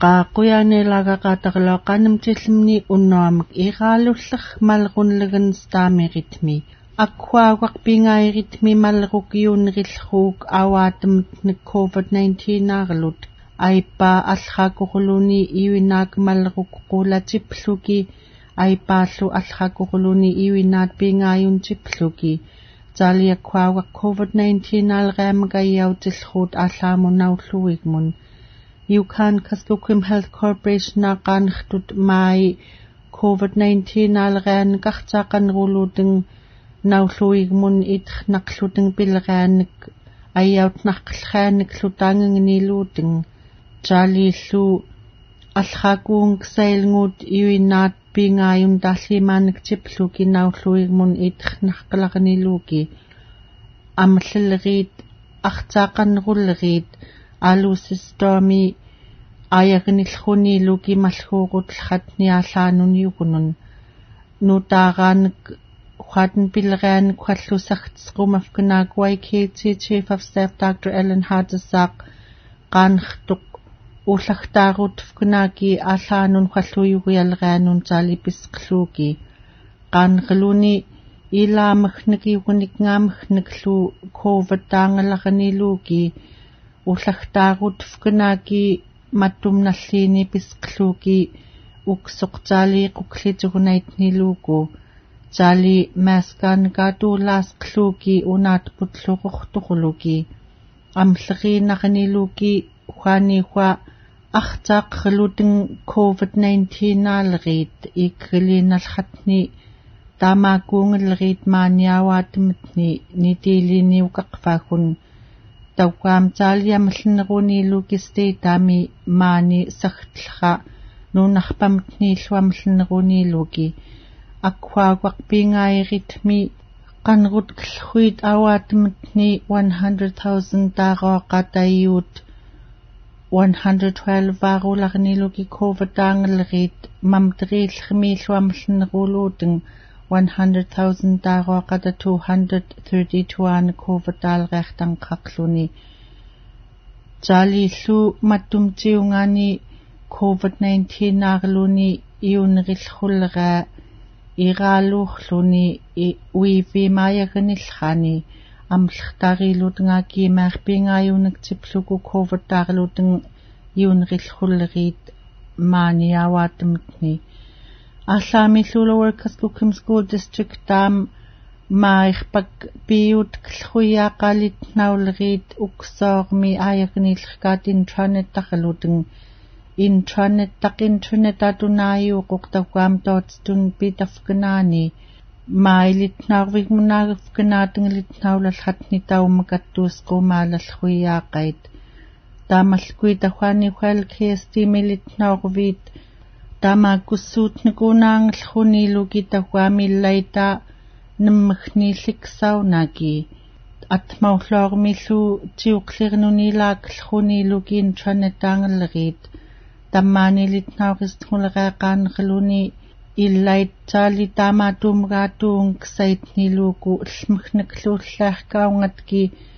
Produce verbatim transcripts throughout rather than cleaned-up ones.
qaaquyaaneelaaqaqaataqaloqanamtillimni unnuamak iqaalulleq malqunlagan staameritmi akkuaaqaq pingaayiritmi malqukiunnerilluuk awaatamtnik covid nineteen aarelut aippaa allaqaqurluni iwinaak malquqqulatipluki aipaallu allaqaqurluni iwinaat pingaayuntipluki taaliakkuaaqaq covid nineteen aalqaamakayyautilluut aalaamunnaulluigmun Yukon Kaskukim Health Corporation naqaanqtut mai covid nineteen aalqaan qartaaqanruluuting naulluigmun itnaqluting pilqaanik ayyautnaqlqaanik lutaangangniluuting Charlie-llu allaqakuungsailnguut iwinaat pingaayun taallimaanik tipluki naulluigmun itnaqlaqniluuki amlleriit artaaqanruleriit aluusistormi ayagnilluniluki malluuqutlqatniallaanuniugunun nutaaraanik Huaten pilraanik huallusartisqumafkanaak Y K T Chief of Staff Doctor Ellen Hardesaaq qaanqtuq ullartaarutfkanaaki aallaanun hualluyuguyalraanun taalipisqluuki qaanqaluni ilaamagnikiugunikngaamagniklu covid taangalaraniluuki ullartaarutfkanaaki mattumnalliini pisqluuki uksoqtaaliiquklitugunaitniluuku Charlie maskaanikaatuulaasqluuki unaatputluqortuquluki amlleriinaqaniluuki huaniihua artaaqqiluting covid nineteen aaleriit ikrilinalqatni taamaakuungalleriit maaniawaatamatni nitiiliniuqaqfaagun tawkaam Charlie amlleruniluuki stateami maani sartlqa nuunarpamatniillu amlleruniluuki akkuaaqaq pingaayritmi qanrutkllhuit awaatamtni one hundred thousand taaqoqatayuut one hundred twelve aarularniluki covid taangaleriit mamteriillrmiillu amlleruluuting one hundred thousand taaqoqata two hundred thirty-two aana covid taalreertanqaqluni Charlie-llu mattumtiungaani covid nineteen aarluni iunerillrulleraa iraaluurluni uiviimaayaganillqaani amllertaariluutingaaki maarpingaayunaktipluku covid taarluuting iunerillrulleriit maaniawaatamatni aallaamillu Lower Kaskukim School District taam maairpak piyutkllhuyaaqalitnauleriit uksoormi aayaganillerkaat intranet taqaluuting intranet taq internet atunaajuuquq tawkaam tootstun pitafkanaani mailitnaarvigmunaagafkanaatinglitnaulallatni taumakattuusquumaalallhuyaaqait taamalkui tahuani hual K S T militnaurviit taamaakussuutnikuunaanglhuniluki tahuamillaita nammagniilliksaunaaki atmaulloormillu tiuqlirnunilaaqllhuniluki intranet taangalleriit tammaanilitnauristngulaqaaqaanqaluni illait Charlie taamaatuumgaatuungsaitniluuku llmagnikluullaarkaungatki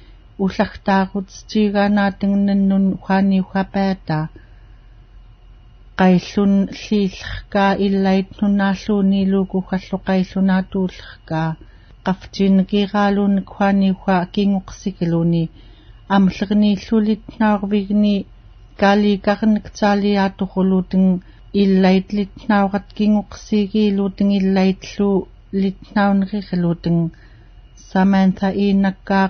ullartaarutsitiigaanaatingnannun huani huapaata qaillun llillrkaa illait nunaalluuniluuku halluqaillunaatuullerkaa qaftiinnikiiraaluunik huani hua kinguqsikaluni amllerniillulitnaurvigni kaaliikarnik taaliaatuquluuting illait litnauqat kinguqsiigiiluuting illaitlu litnauneriqaluuting Samantha Inakkaaq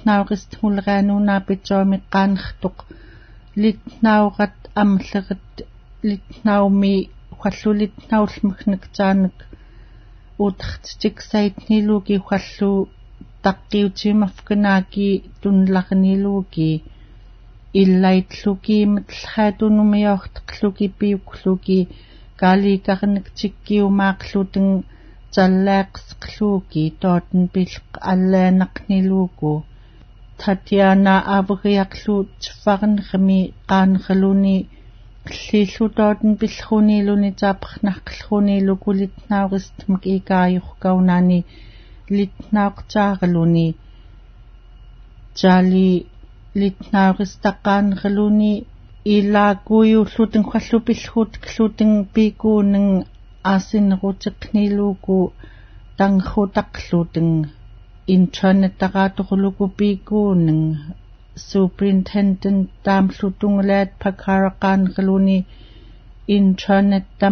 litnauristngulraanuunaapitsoamiqqaanqtuq litnauqat amllerat litnaumi huallulitnaullmagniktaanik utertsiksaitniluuki huallu taqqiutimafkanaaki tunlarniluuki illaitluki matlhaatunumioorteqluki piukluki kaaliikarnik tikkiumaaqluuting tallaaqsqluuki tooten pilq allaanaqniluuku Tatiana avriaqlu tfarnrmi qaanraluni llillu tooten pillruniluni taapernarqllruniluku litnauristmak ikaajurkaunaani litnaaqtaaraluni Charlie litnauristaqaanraluni ilaakuuyulluten khallupillhut kluten piikuuneng aasinnerutiqniluuku tangkhutaqluten intranettaqaatoquluku piikuuneng superintendent taamllutungulaat pakaraqaanqaluni intranettam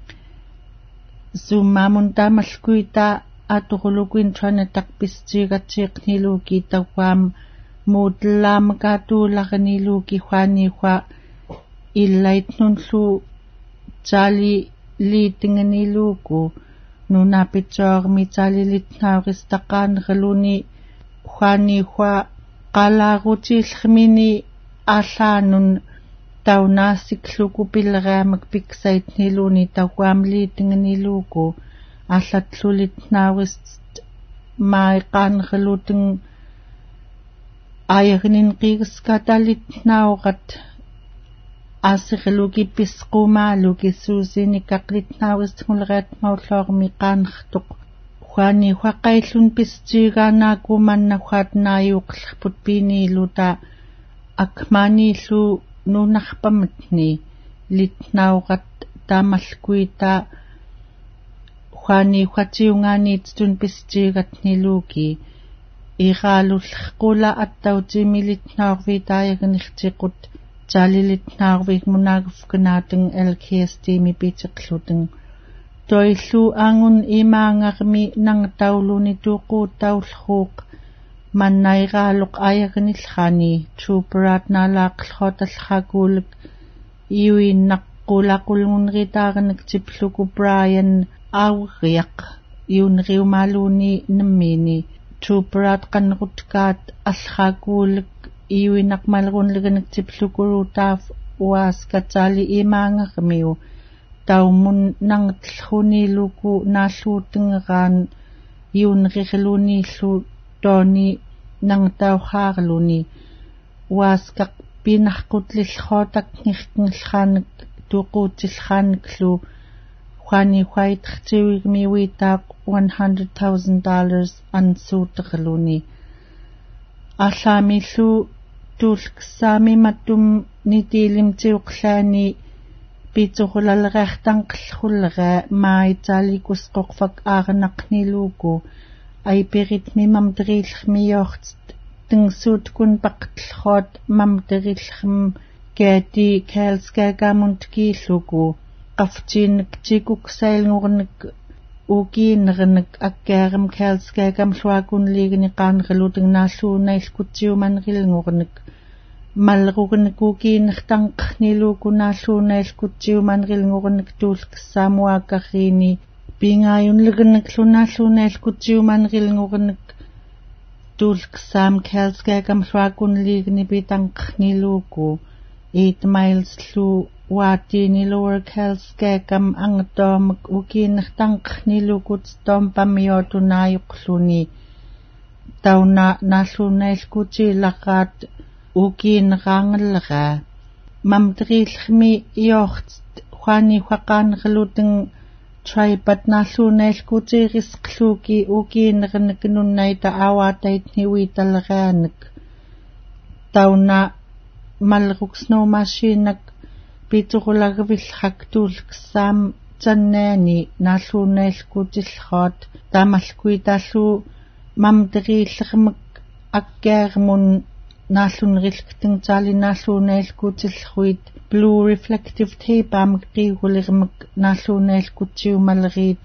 zoomamun taamalkuita atoquluku intranetaqpistiigatsiiqniluuki tawwaam muutlaamakaatuulaqaniluuki huaniwa illaitnunlu taali liitinganiluuku nunapitsoormi taali litnauristaqaanqaluni huaniwa qalaarutillermini aallaanun taunaassikluku pillereamak piksaitniluuni tawwaam liitinganiluuku аллатлулитнаавист маиqaanqaluteng аягнин қигскаталитнаоqat ассерлуки писқумаалуки суусиникақлитнаавистмулериат мауллоорми қаанертоқ хуани хуаққаиллун пистигаанаагуманнахуат нааюуқлерпут пиниилута акманииллу нунарпаматни литнаоqat таамалкуита хуани хуатиунганиитстун пистиgatniluuki ирaalуллерқула аттаутимилитнаорвитааягнертиқут таалилитнаарвик мунаагуфканаатэн эл кей эс тими питеқлутэн тоиллу аангун имаангарми нангтаулуни тууқууттауллрууқ маннайраалоқ аягниллрани труупераат наалаақлхоталлхакуулик иуиннаққулақулгунритаарнак типлуку брайан ауриақ иунриумаалууни наммини труупераат қаннерутгаат аллхакуулик иуинақмалерунлиганак типлукурутаав уааскатаали имаангермиу таумун нангтлхунилуку нааллуутингераан иунририлунииллу тоони нангтаухаарлуни уааскақ пинарқутлиллхоотакниркнлхаанак туқуутиллхаанаклу хуани хуайтертиуигмиуитаақ one hundred thousand dollars ансуутерлуни алламиллу туулксаами маттум нитилимтиуқлаани питсорулалериартанқиллхуллера маитааликусқорфак аарнақнилууку айперит мимам териллермиорт тингсууткун пақтлхоот мам териллерм кати калскагамунт кииллуку qaftиинник тикуксаилгорник укииннерник аккаарам калскагам луакунлигини qaanreluteng нааллуунаилкутсиуманрилгорник маллеругник укииннертанқнилууку нааллуунаилкутсиуманрилгорник туулкссаамуааккарриини пингааюнлигник лунааллуунаилкутсиуманрилгорник туулкссаам калскагам луакунлигини питанқнилууку eight miles lu waatini lower kalskakam angtomak ukiinnertanqnilukut tompamiotunaajuqluni tauna naallunailkutiilaqaat ukiineraangallera mamteriillmi iort huani huaqaanerluteng tripad naallunailkutiirisqluuki ukiinnerniknunnaita awaataitniuitalerianak tauna малругсномашинак питурлагавиллхак туулксаам таннаани нааллуунаилкутиллхоот таамалкуитааллу мамтерииллермак аккаармун нааллунериллктэн таали нааллуунаилкутиллруит blue reflective tape амак qiigulirmak нааллуунаилкутсиумалериит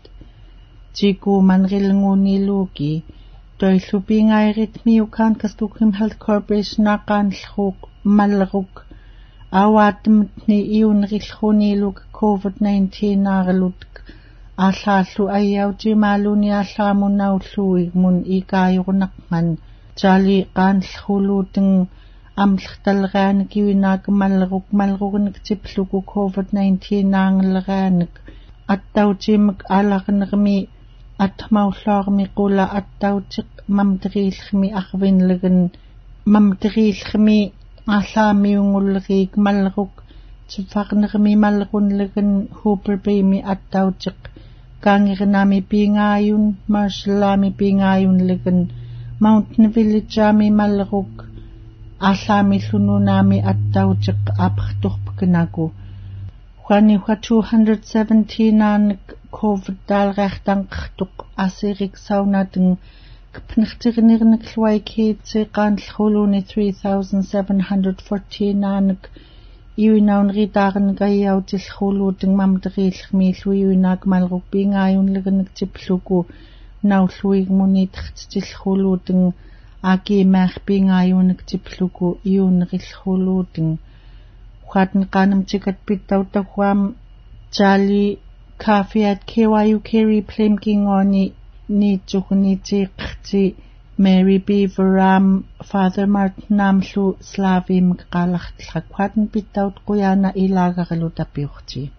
тикууманрилнгуунилууки тойлупингайрит миукаан кастуким health corporation аақаанллрууq маллерук аваатмтни иунериллхунилук covid nineteen ааралутк ааллааллу айяутимаалуни ааллаамунауллуиг мун икааюрнақман таали qaanllruuluuteng амлерталерианик кивинаак маллерук маллеругник типлуку covid nineteen аангелерианик аттаутимак аалаарнерми атмауллаарми қула аттаутиқ мамтерииллерми арвинлеген мамтерииллерми ааллаамиунгуллерик маллерук тиффарнерми маллерунлеген хупербими аттаутиқ каангернами пингааюн маршалами пингааюнлеген маунтн виллиджами маллерук алламиллунунами аттаутеқ апрторпкнаку хуани хуа two hundred seventeen аанак ковид таалгаартанқартоқ асериксаунатэн кпнертернернек луайкеитсеқаанлхулуни three thousand seven hundred fourteen аанак иуинаун ритаарнгаиаутиллхулуутэн мамтерииллермииллуиуинаак малруппиингааюнлаганак типлуку науллуигмунитертиллхулуутэн акимаарпиингааюнак типлуку иуннериллхулуутэн хуатн qanamtikat pittauttahuam Charlie Cafiat K Y U Kerry Plemkingoni niitsugunitiiqerti Mary Beaveram Father Martin Namlu Slavim qalartlaq huatn pittaut quyana ilaagarilu tapiurti